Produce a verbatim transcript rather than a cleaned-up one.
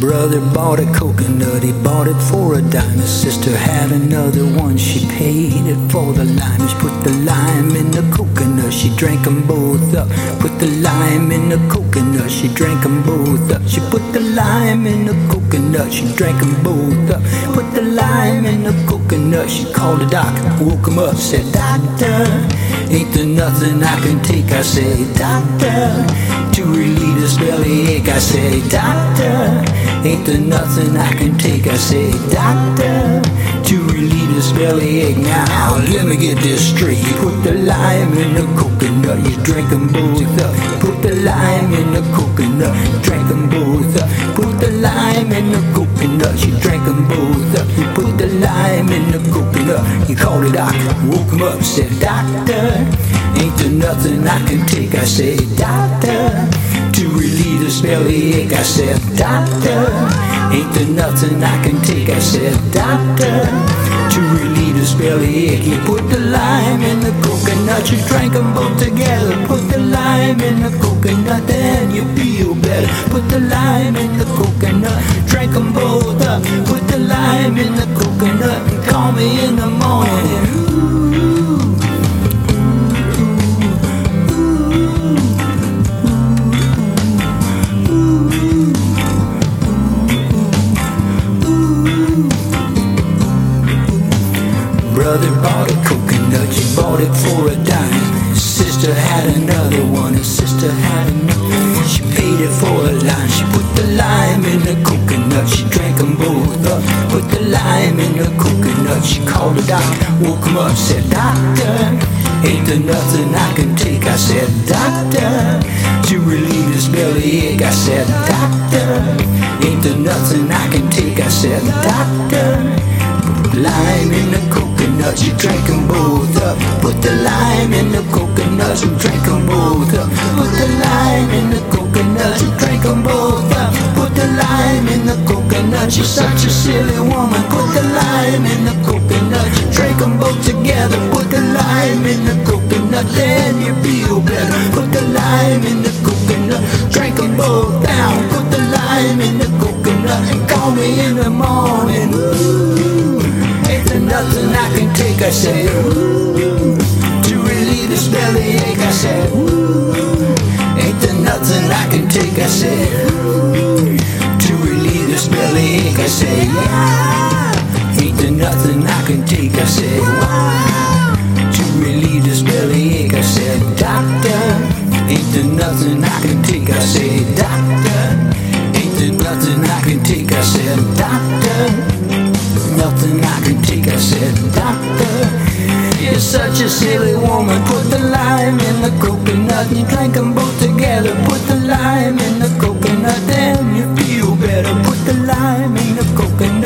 Brother bought a coconut, he bought it for a dime. His sister had another one, she paid it for the lime. She put the lime in the coconut, she drank them both up. Put the lime in the coconut, she drank them both up. She put the lime in the coconut, she drank them both up. Put the lime in the coconut, she called the doctor, woke him up, said, "Doctor, ain't there nothing I can take?" I say, "Doctor, to relieve this bellyache." I say, "Doctor, ain't there nothing I can take?" I say, "Doctor, to relieve this bellyache." Now, let me get this straight. You put the lime in the coconut, you drink them both up. Put the lime in the coconut, drink them both up. Put the lime in the coconut, you drink them both up. You put the lime in the coconut, you called the doctor, woke him up, said, "Doctor, ain't there nothing I can take?" I say, "Doctor, to relieve this bellyache." I said, "Doctor, ain't there nothing I can take?" I said, "Doctor, to relieve this bellyache." You put the lime in the coconut, you drank them both together. Put the lime in the coconut, then you feel better. Put the lime in the coconut, drank them both up. Put the lime in the coconut, and call me in the morning. Brother bought a coconut, she bought it for a dime. His sister had another one, his sister had another. She paid it for a lime. She put the lime in the coconut, she drank them both up. Put the lime in the coconut, she called the doctor, woke him up, said, "Doctor, ain't there nothing I can take?" I said, "Doctor, to relieve this bellyache." I said, "Doctor, ain't there nothing I can take?" I said, "Doctor, lime in the coconut, you drank them both up. Put the lime in the coconut, you drank them both up. Put the lime in the coconut, you drank them both up. Put the lime in the coconut, you're such a silly woman. Put the lime in the coconut, you drank them both together. Put the lime in the coconut, then you feel better. Put the lime in the coconut, drank them both down. Put the lime in the coconut, and call me in the morning. Ooh. Ain't there nothing I can take? I say, ooh, to relieve this bellyache. I say, ooh, ain't there nothing I can take? I say, ooh, to relieve this bellyache. I say, yeah, ain't there nothing I can take? I say, wow, to relieve this bellyache. I said, "Doctor, ain't there nothing I can take?" I say, "Doctor, ain't there nothing I can take?" I said, "Doctor, nothing I can take." I said, "Doctor, you're such a silly woman. Put the lime in the coconut, and you drank them both together. Put the lime in the coconut, then you feel better. Put the lime in the coconut,